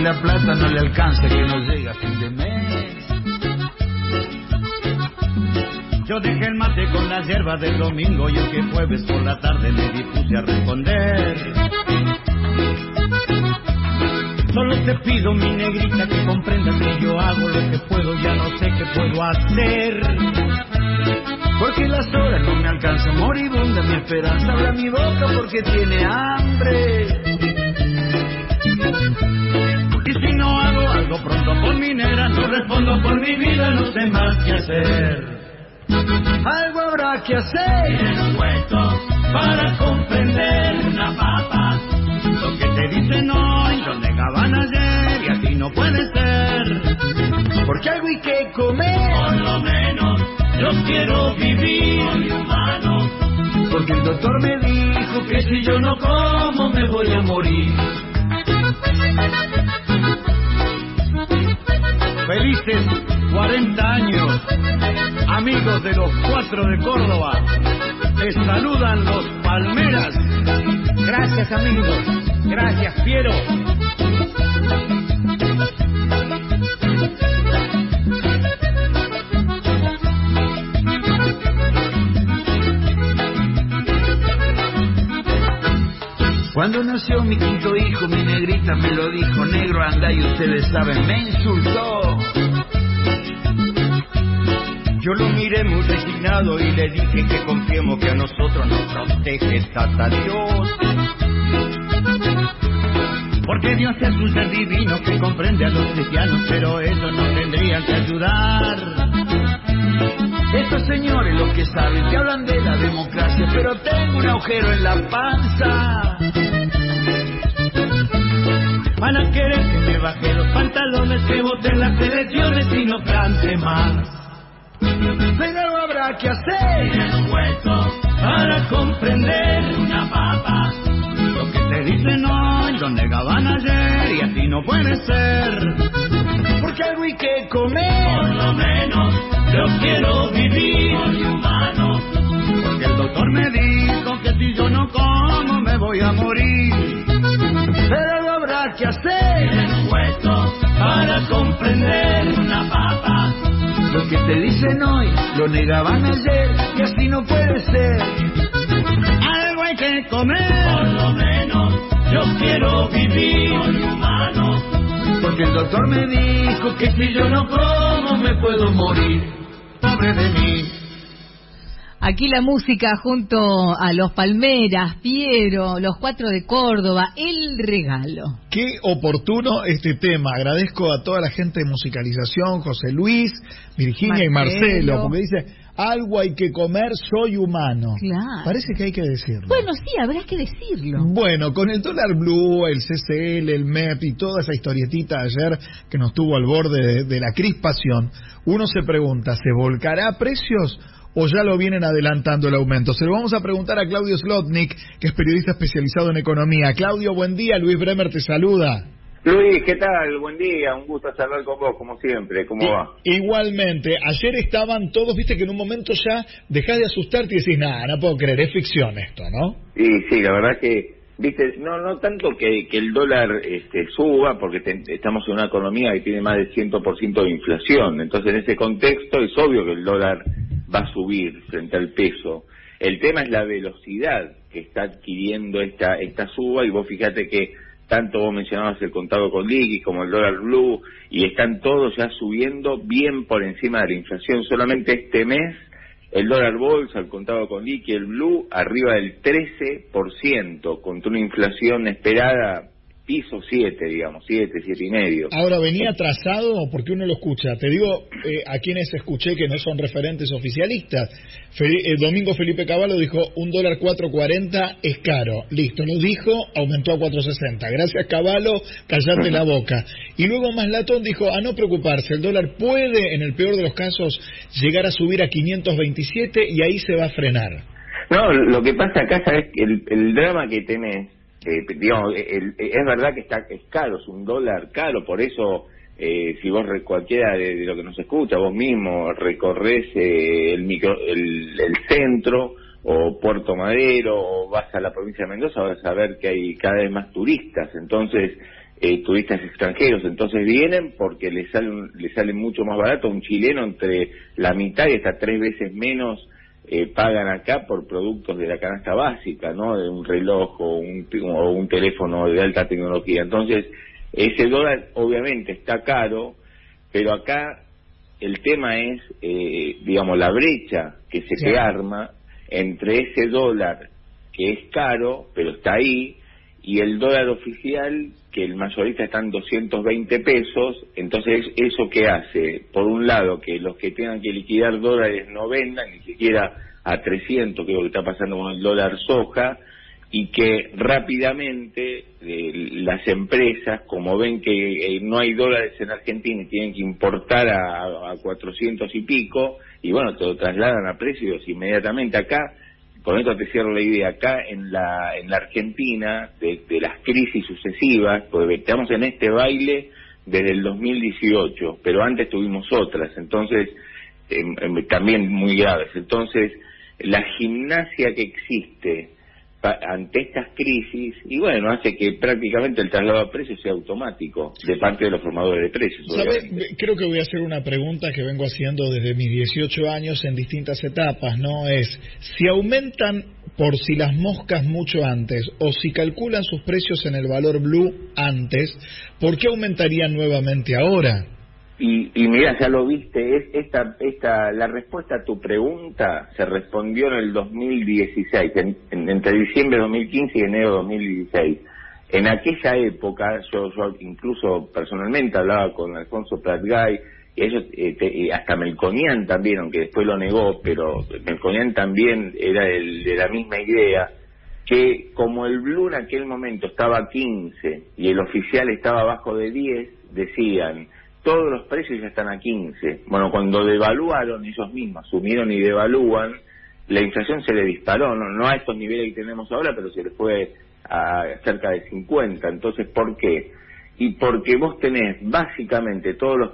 la plata no le alcanza, que no llega a fin de mes. Yo dejé el mate con la hierba del domingo y el que jueves por la tarde me dispuse a responder. Solo te pido, mi negrita, que comprendas que yo hago lo que puedo, ya no sé qué puedo hacer. Porque las horas no me alcanzan, moribunda mi esperanza, habla mi boca porque tiene hambre. Y si no hago algo pronto por mi negra, no respondo por mi vida, no sé más qué hacer. Algo habrá que hacer. Tienes puesto para comprender una papa. Lo que te dicen hoy lo negaban ayer y así no puede ser. Porque algo hay que comer. Por lo menos yo quiero vivir. Soy humano. Porque el doctor me dijo que si yo no como me voy a morir. Felices 40 años, amigos de los 4 de Córdoba. Les saludan los Palmeras. Gracias, amigos. Gracias, Piero. Cuando nació mi quinto hijo, mi negrita me lo dijo: negro, anda, y ustedes saben, me insultó. Yo lo miré muy resignado y le dije que confiemos que a nosotros nos protege Tata Dios. Porque Dios es un ser divino que comprende a los cristianos, pero ellos no tendrían que ayudar. Estos señores lo que saben, que hablan de la democracia, pero tengo un agujero en la panza. Van a querer que me baje los pantalones, que vote en las elecciones y no cante más. Pero algo habrá que hacer. Tienes puesto para comprender una papa. Lo que te dicen hoy lo negaban ayer y así no puede ser. Porque algo hay que comer. Por lo menos yo quiero vivir. Soy humano. Porque el doctor me dijo que si yo no como me voy a morir. Pero algo habrá que hacer. Tienes puesto para comprender una papa. Lo que te dicen hoy lo negaban ayer y así no puede ser. Algo hay que comer. Por lo menos yo quiero vivir. Soy humano. Porque el doctor me dijo que si yo no como me puedo morir. Pobre de mí. Aquí la música junto a los Palmeras, Piero, los 4 de Córdoba, El Regalo. Qué oportuno este tema. Agradezco a toda la gente de musicalización, José Luis, Virginia y Marcelo, porque dice: algo hay que comer, soy humano. Claro. Parece que hay que decirlo. Bueno, sí, habrá que decirlo. Bueno, con el dólar blue, el CCL, el MEP y toda esa historietita ayer que nos tuvo al borde de la crispación, uno se pregunta, ¿se volcará a precios o ya lo vienen adelantando el aumento? Se lo vamos a preguntar a Claudio Slotnick, que es periodista especializado en economía. Claudio, buen día. Luis Bremer te saluda. Luis, ¿qué tal? Buen día, un gusto charlar con vos, como siempre. ¿Cómo va? Igualmente, ayer estaban todos, viste que en un momento ya dejás de asustarte y decís, nada, no puedo creer, es ficción esto, ¿no? Sí, la verdad que, viste, no tanto que el dólar suba, porque estamos en una economía que tiene más del 100% de inflación, entonces en ese contexto es obvio que el dólar va a subir frente al peso. El tema es la velocidad que está adquiriendo esta suba, y vos fíjate que tanto vos mencionabas el contado con liqui como el dólar blue, y están todos ya subiendo bien por encima de la inflación. Solamente este mes el dólar bolsa, el contado con liqui, el blue, arriba del 13%, contra una inflación esperada piso 7, digamos, 7,5. Ahora, ¿venía atrasado? Porque uno lo escucha. Te digo, a quienes escuché que no son referentes oficialistas. El domingo Felipe Cavallo dijo, $1 4.40 es caro. Listo, lo dijo, aumentó a 4.60. Gracias, Cavallo, callate la boca. Y luego Maslatón dijo, a no preocuparse, el dólar puede, en el peor de los casos, llegar a subir a 527 y ahí se va a frenar. No, lo que pasa acá, sabes, el drama que tenés, digamos, es verdad que es caro, es un dólar caro, por eso si vos cualquiera de lo que nos escucha, vos mismo recorres el centro o Puerto Madero o vas a la provincia de Mendoza, vas a ver que hay cada vez más turistas, entonces turistas extranjeros, entonces vienen porque les sale mucho más barato. Un chileno entre la mitad y hasta 3 veces menos pagan acá por productos de la canasta básica, ¿no? De un reloj o un teléfono de alta tecnología. Entonces, ese dólar obviamente está caro, pero acá el tema es, digamos, la brecha que se arma entre ese dólar que es caro, pero está ahí, y el dólar oficial, que el mayorista está en 220 pesos, entonces ¿eso qué hace? Por un lado, que los que tengan que liquidar dólares no vendan ni siquiera a 300, que es lo que está pasando con el dólar soja, y que rápidamente las empresas, como ven que no hay dólares en Argentina y tienen que importar a 400 y pico, y bueno, te lo trasladan a precios inmediatamente. Acá, con esto te cierro la idea, acá en la Argentina, de las crisis sucesivas, porque estamos en este baile desde el 2018, pero antes tuvimos otras, entonces, también muy graves. Entonces, la gimnasia que existe ante estas crisis, y bueno, hace que prácticamente el traslado a precios sea automático de parte de los formadores de precios. Creo que voy a hacer una pregunta que vengo haciendo desde mis 18 años en distintas etapas, ¿no? Es, si aumentan por si las moscas mucho antes, o si calculan sus precios en el valor blue antes, ¿por qué aumentarían nuevamente ahora? Y mira, ya lo viste, la respuesta a tu pregunta se respondió en el 2016, entre diciembre de 2015 y enero de 2016. En aquella época, yo incluso personalmente hablaba con Alfonso Pratgay, y ellos, hasta Melconian también, aunque después lo negó, pero Melconian también era de la misma idea, que como el blue en aquel momento estaba a 15 y el oficial estaba abajo de 10, decían, todos los precios ya están a 15. Bueno, cuando devaluaron, ellos mismos asumieron y devalúan, la inflación se le disparó, no a estos niveles que tenemos ahora, pero se le fue a cerca de 50. Entonces, ¿por qué? Y porque vos tenés básicamente todos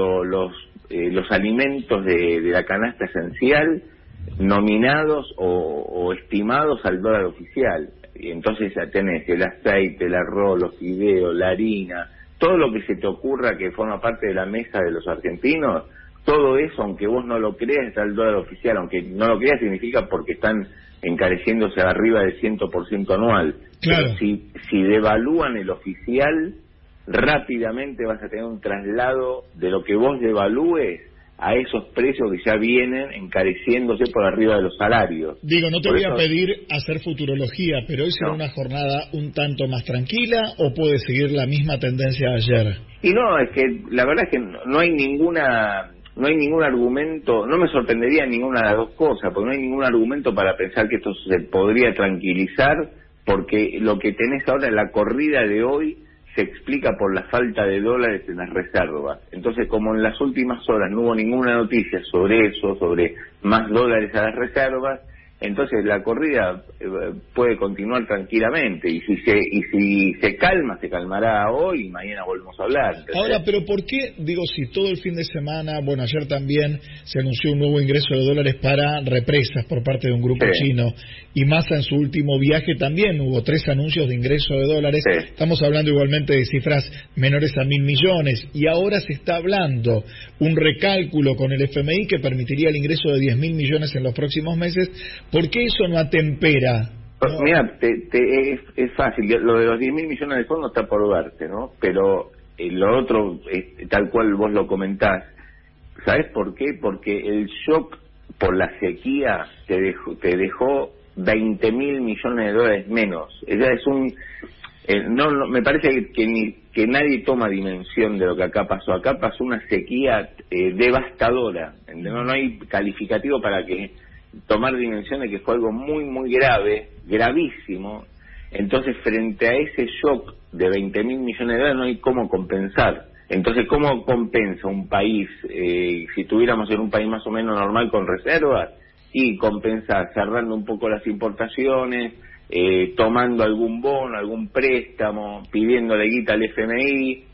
los alimentos de la canasta esencial nominados o estimados al dólar oficial. Y entonces ya tenés el aceite, el arroz, los fideos, la harina, todo lo que se te ocurra que forma parte de la mesa de los argentinos, todo eso, aunque vos no lo creas, está el dólar oficial. Aunque no lo creas, significa porque están encareciéndose arriba del 100% anual. Claro. Pero si devalúan el oficial, rápidamente vas a tener un traslado de lo que vos devalúes a esos precios que ya vienen encareciéndose por arriba de los salarios. Digo, no te voy a pedir hacer futurología, pero ¿hoy será una jornada un tanto más tranquila o puede seguir la misma tendencia de ayer? Y no, es que la verdad es que no hay ningún argumento, no me sorprendería ninguna de las dos cosas, porque no hay ningún argumento para pensar que esto se podría tranquilizar, porque lo que tenés ahora en la corrida de hoy se explica por la falta de dólares en las reservas. Entonces, como en las últimas horas no hubo ninguna noticia sobre eso, sobre más dólares a las reservas, entonces la corrida puede continuar tranquilamente, y si se calma, se calmará hoy y mañana volvemos a hablar. ¿Entendés? Ahora, pero ¿por qué, digo, si todo el fin de semana, bueno, ayer también se anunció un nuevo ingreso de dólares para represas por parte de un grupo chino, y Massa en su último viaje también hubo 3 anuncios de ingreso de dólares, estamos hablando igualmente de cifras menores a 1.000 millones, y ahora se está hablando un recálculo con el FMI que permitiría el ingreso de 10.000 millones en los próximos meses? ¿Por qué eso no atempera? No. Mira, es fácil, lo de los 10.000 millones de fondos está por verse, ¿no? Pero lo otro, tal cual vos lo comentás, ¿sabés por qué? Porque el shock por la sequía te dejó 20.000 millones de dólares menos. Ya es me parece que nadie toma dimensión de lo que acá pasó. Acá pasó una sequía devastadora. No hay calificativo para que tomar dimensión de que fue algo muy, muy grave, gravísimo. Entonces, frente a ese shock de 20.000 millones de dólares, no hay cómo compensar. Entonces, ¿cómo compensa un país, si estuviéramos en un país más o menos normal con reservas? Y compensar cerrando un poco las importaciones, tomando algún bono, algún préstamo, pidiéndole guita al FMI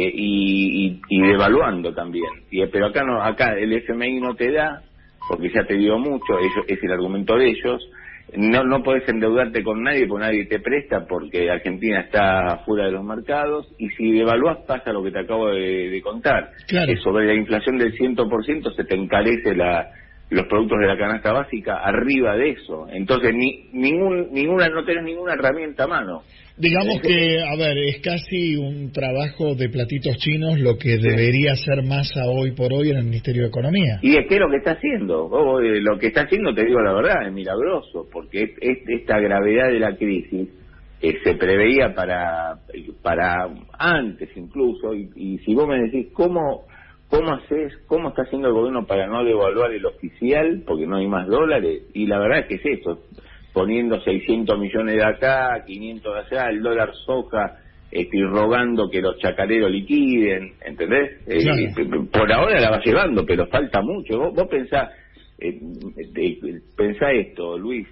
y devaluando también. Pero acá el FMI no te da, porque ya te dio mucho, es el argumento de ellos. no podés endeudarte con nadie porque nadie te presta, porque Argentina está fuera de los mercados, y si devaluás pasa lo que te acabo de contar. Claro. Que sobre la inflación del 100% se te encarece los productos de la canasta básica arriba de eso. Entonces no tenés ninguna herramienta a mano. Digamos que, a ver, es casi un trabajo de platitos chinos lo que debería ser Massa hoy por hoy en el Ministerio de Economía. Y es que lo que está haciendo, lo que está haciendo, te digo la verdad, es milagroso, porque esta gravedad de la crisis se preveía para antes incluso, y si vos me decís cómo está haciendo el gobierno para no devaluar el oficial, porque no hay más dólares, y la verdad es que es eso, poniendo 600 millones de acá, 500 de allá, el dólar soja, y rogando que los chacareros liquiden, ¿entendés? Claro. Por ahora la va llevando, pero falta mucho. Vos pensá esto, Luis,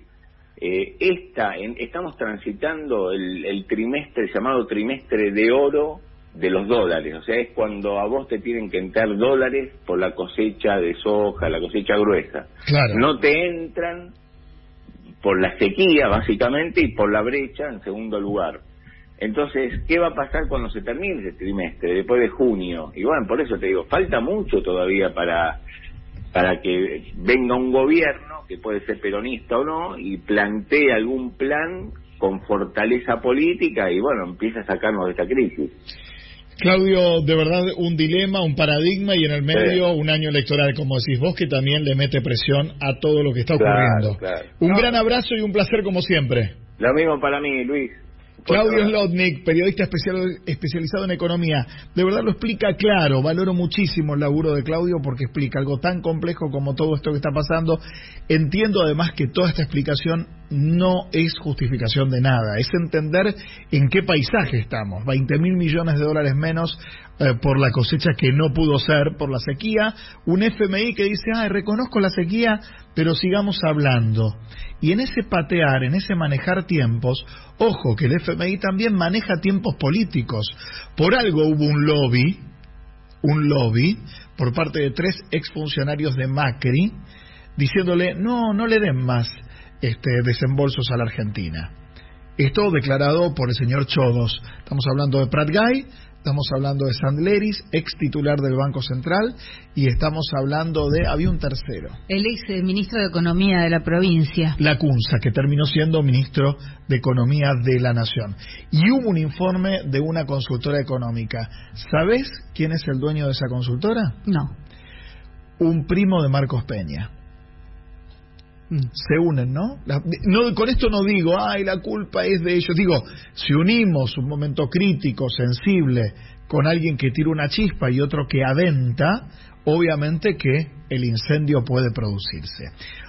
estamos transitando el trimestre llamado trimestre de oro de los dólares, o sea, es cuando a vos te tienen que entrar dólares por la cosecha de soja, la cosecha gruesa. Claro. No te entran por la sequía, básicamente, y por la brecha, en segundo lugar. Entonces, ¿qué va a pasar cuando se termine ese trimestre, después de junio? Y bueno, por eso te digo, falta mucho todavía para que venga un gobierno, que puede ser peronista o no, y plantee algún plan con fortaleza política y, bueno, empiece a sacarnos de esta crisis. Claudio, de verdad un dilema, un paradigma, y en el medio un año electoral, como decís vos, que también le mete presión a todo lo que está ocurriendo. Claro. Un gran abrazo y un placer como siempre. Lo mismo para mí, Luis. Claudio Zlotnik, periodista especializado en economía. De verdad lo explica claro. Valoro muchísimo el laburo de Claudio porque explica algo tan complejo como todo esto que está pasando. Entiendo además que toda esta explicación no es justificación de nada. Es entender en qué paisaje estamos. 20.000 millones de dólares menos por la cosecha que no pudo ser por la sequía. Un FMI que dice, reconozco la sequía, pero sigamos hablando. Y en ese patear, en ese manejar tiempos, ojo que el FMI también maneja tiempos políticos. Por algo hubo un lobby por parte de 3 exfuncionarios de Macri diciéndole no le den más desembolsos a la Argentina. Esto declarado por el señor Chodos. Estamos hablando de Prat Gay, estamos hablando de Sandleris, ex titular del Banco Central, y estamos hablando había un tercero. El ex ministro de Economía de la provincia. Lacunza, que terminó siendo ministro de Economía de la Nación. Y hubo un informe de una consultora económica. ¿Sabés quién es el dueño de esa consultora? No. Un primo de Marcos Peña. Se unen, ¿no? Con esto no digo, la culpa es de ellos. Digo, si unimos un momento crítico, sensible, con alguien que tira una chispa y otro que aventa, obviamente que el incendio puede producirse.